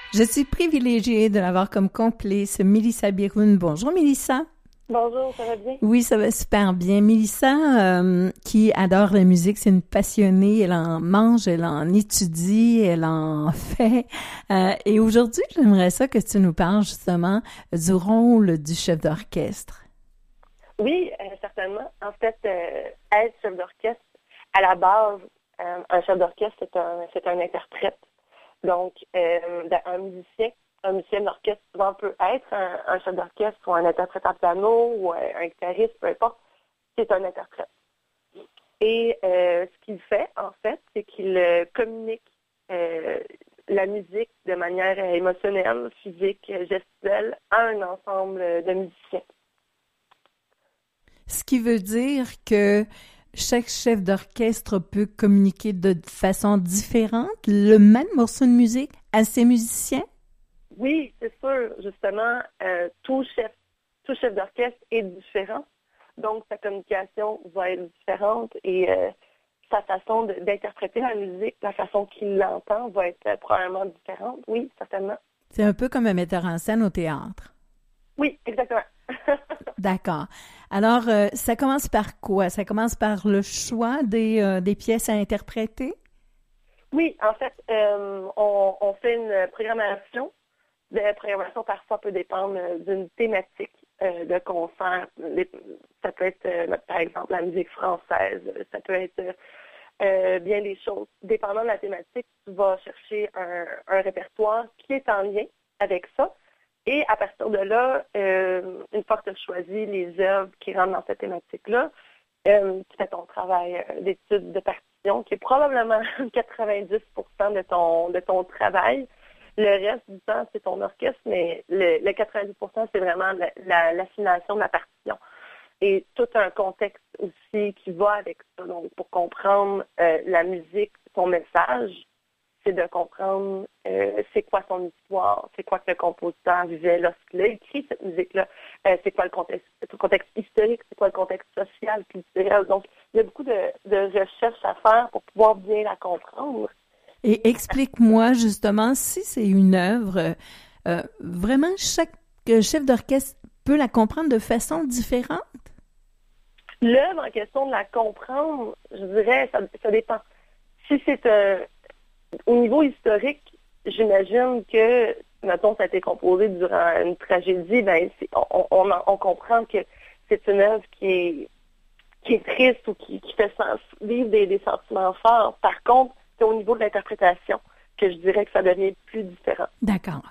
Je suis privilégiée de l'avoir comme complice, Mélissa Biroun. Bonjour Mélissa. Bonjour, ça va bien? Oui, ça va super bien. Mélissa, qui adore la musique, c'est une passionnée. Elle en mange, elle en étudie, elle en fait. Et aujourd'hui, j'aimerais ça que tu nous parles justement du rôle du chef d'orchestre. Oui, certainement. En fait, être chef d'orchestre, à la base, un chef d'orchestre, c'est un interprète. Donc, un musicien d'orchestre souvent peut être un chef d'orchestre ou un interprète à piano ou un guitariste, peu importe. C'est un interprète. Et ce qu'il fait, en fait, c'est qu'il communique la musique de manière émotionnelle, physique, gestuelle à un ensemble de musiciens. Ce qui veut dire que chaque chef d'orchestre peut communiquer de façon différente le même morceau de musique à ses musiciens? Oui, c'est sûr. Justement, tout chef d'orchestre est différent. Donc, sa communication va être différente et sa façon d'interpréter la musique, la façon qu'il l'entend va être probablement différente. Oui, certainement. C'est un peu comme un metteur en scène au théâtre. Oui, exactement. D'accord. Alors, ça commence par quoi? Ça commence par le choix des pièces à interpréter? Oui, en fait, on fait une programmation. La programmation, parfois, peut dépendre d'une thématique de concert. Ça peut être, par exemple, la musique française. Ça peut être bien des choses. Dépendant de la thématique, tu vas chercher un répertoire qui est en lien avec ça. Et à partir de là, une fois que tu as choisi les œuvres qui rentrent dans cette thématique-là, tu fais ton travail d'étude de partition, qui est probablement 90% de ton travail. Le reste du temps, c'est ton orchestre, mais le 90%, c'est vraiment l'affination de la partition. Et tout un contexte aussi qui va avec ça. Donc, pour comprendre la musique, son message, c'est de comprendre c'est quoi son histoire, c'est quoi que le compositeur vivait lorsqu'il a écrit cette musique-là, c'est quoi le contexte historique, c'est quoi le contexte social, culturel. Donc, il y a beaucoup de recherches à faire pour pouvoir bien la comprendre. Et explique-moi justement si c'est une œuvre, vraiment chaque chef d'orchestre peut la comprendre de façon différente? L'œuvre en question de la comprendre, je dirais, ça dépend. Si c'est au niveau historique, j'imagine que, mettons, ça a été composé durant une tragédie, ben, on comprend que c'est une œuvre qui est triste ou qui fait vivre des sentiments forts. Par contre, c'est au niveau de l'interprétation que je dirais que ça devient plus différent. D'accord.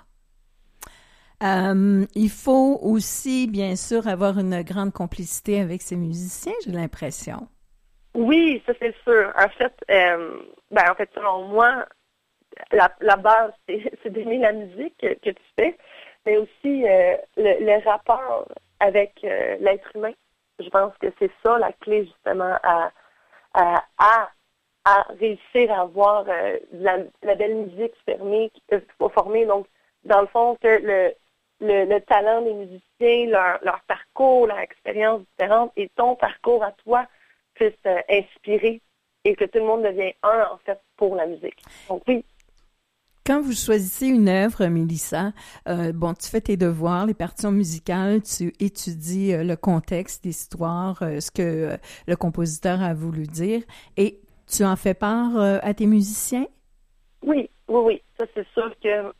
Il faut aussi, bien sûr, avoir une grande complicité avec ses musiciens, j'ai l'impression. Oui, ça c'est sûr. En fait, selon moi, la base, c'est d'aimer la musique que tu fais, mais aussi le rapport avec l'être humain. Je pense que c'est ça la clé justement à réussir à avoir la belle musique formée. Donc, dans le fond, que le talent des musiciens, leur parcours, leur expérience différente et ton parcours à toi puisse inspirer et que tout le monde devienne un, en fait, pour la musique. Donc, oui. Quand vous choisissez une œuvre, Mélissa, tu fais tes devoirs, les partitions musicales, tu étudies le contexte, l'histoire, ce que le compositeur a voulu dire, et tu en fais part à tes musiciens? Oui. Ça, c'est sûr que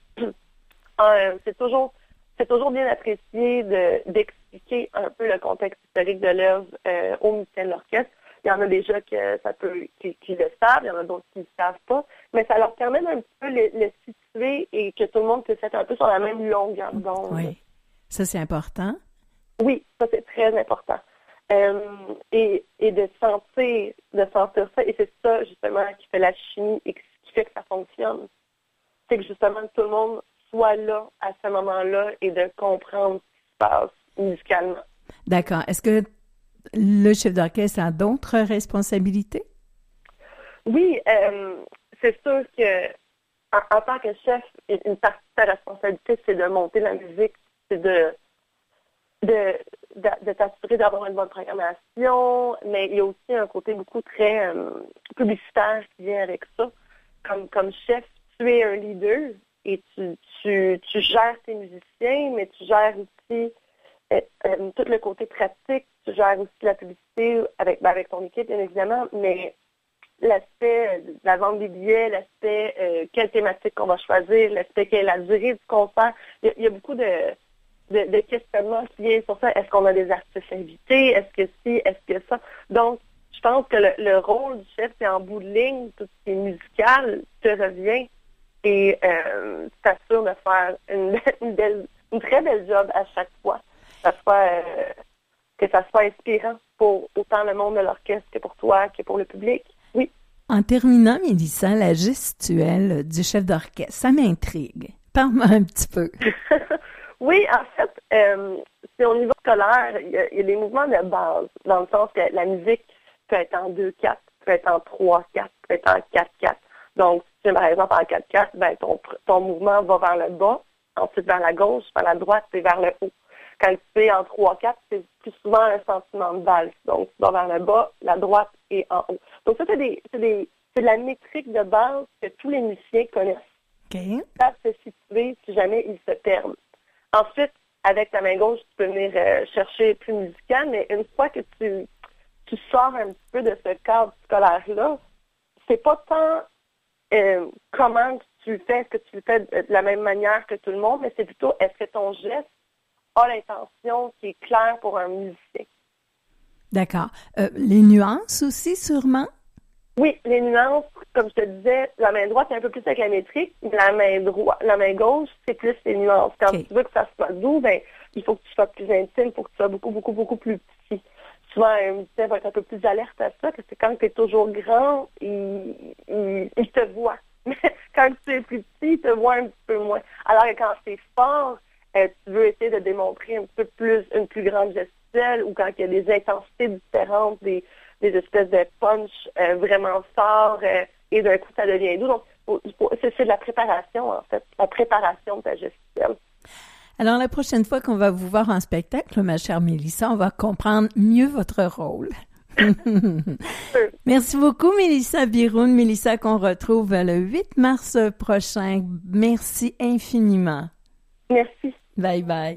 c'est toujours bien apprécié d'expliquer un peu le contexte historique de l'œuvre aux musiciens de l'orchestre. Il y en a déjà qui le savent, il y en a d'autres qui ne le savent pas, mais ça leur permet d'un petit peu le situer et que tout le monde puisse être un peu sur la même longueur d'onde. Oui, ça c'est important. Oui, ça c'est très important. Et de sentir ça, et c'est ça justement qui fait la chimie et qui fait que ça fonctionne. C'est que justement tout le monde soit là à ce moment-là et de comprendre ce qui se passe musicalement. D'accord. Est-ce que le chef d'orchestre a d'autres responsabilités? Oui, c'est sûr que en tant que chef, une partie de ta responsabilité, c'est de monter la musique, c'est de t'assurer d'avoir une bonne programmation, mais il y a aussi un côté beaucoup très publicitaire qui vient avec ça. Comme chef, tu es un leader et tu gères tes musiciens, mais tu gères aussi tout le côté pratique, tu gères aussi la publicité avec ton équipe, bien évidemment, mais l'aspect de la vente des billets, l'aspect quelle thématique qu'on va choisir, l'aspect quelle est la durée du concert. Il y a beaucoup de questionnements qui viennent sur ça. Est-ce qu'on a des artistes invités? Est-ce que si? Est-ce que ça? Donc, je pense que le rôle du chef, c'est en bout de ligne, tout ce qui est musical, te revient et t'assure de faire une très belle job à chaque fois. Que ça soit inspirant pour autant le monde de l'orchestre que pour toi, que pour le public. Oui. En terminant, Mélissa, la gestuelle du chef d'orchestre, ça m'intrigue. Parle-moi un petit peu. Oui, en fait, c'est au niveau scolaire, il y a les mouvements de base, dans le sens que la musique peut être en 2-4, peut être en 3-4, peut être en 4-4. Donc, si tu es par exemple en 4-4, ben ton mouvement va vers le bas, ensuite vers la gauche, vers la droite, et vers le haut. Quand tu es en 3-4, c'est plus souvent un sentiment de valse. Donc, tu vas vers le bas, la droite et en haut. Donc, ça, c'est de la métrique de base que tous les musiciens connaissent. Okay. Ils savent se situer si jamais ils se perdent. Ensuite, avec ta main gauche, tu peux venir chercher plus musical, mais une fois que tu sors un petit peu de ce cadre scolaire-là, c'est pas tant comment tu le fais, est-ce que tu le fais de la même manière que tout le monde, mais c'est plutôt est-ce que ton geste a l'intention qui est claire pour un musicien. D'accord. Les nuances aussi, sûrement? Oui, les nuances, comme je te disais, la main droite, c'est un peu plus avec la métrique, la main gauche, c'est plus les nuances. Quand tu veux que ça soit doux, ben, il faut que tu sois plus intime, il faut que tu sois beaucoup, beaucoup, beaucoup plus petit. Souvent, un musicien va être un peu plus alerte à ça, parce que quand tu es toujours grand, il te voit. Mais quand tu es plus petit, il te voit un petit peu moins. Alors que quand c'est fort, tu veux essayer de démontrer un peu plus une plus grande gestuelle, ou quand il y a des intensités différentes, des espèces de punch vraiment forts, et d'un coup, ça devient doux. Donc, c'est de la préparation, en fait, la préparation de ta gestuelle. Alors, la prochaine fois qu'on va vous voir en spectacle, ma chère Mélissa, on va comprendre mieux votre rôle. Merci beaucoup, Mélissa Biroun. Mélissa, qu'on retrouve le 8 mars prochain. Merci infiniment. Merci. Bye bye.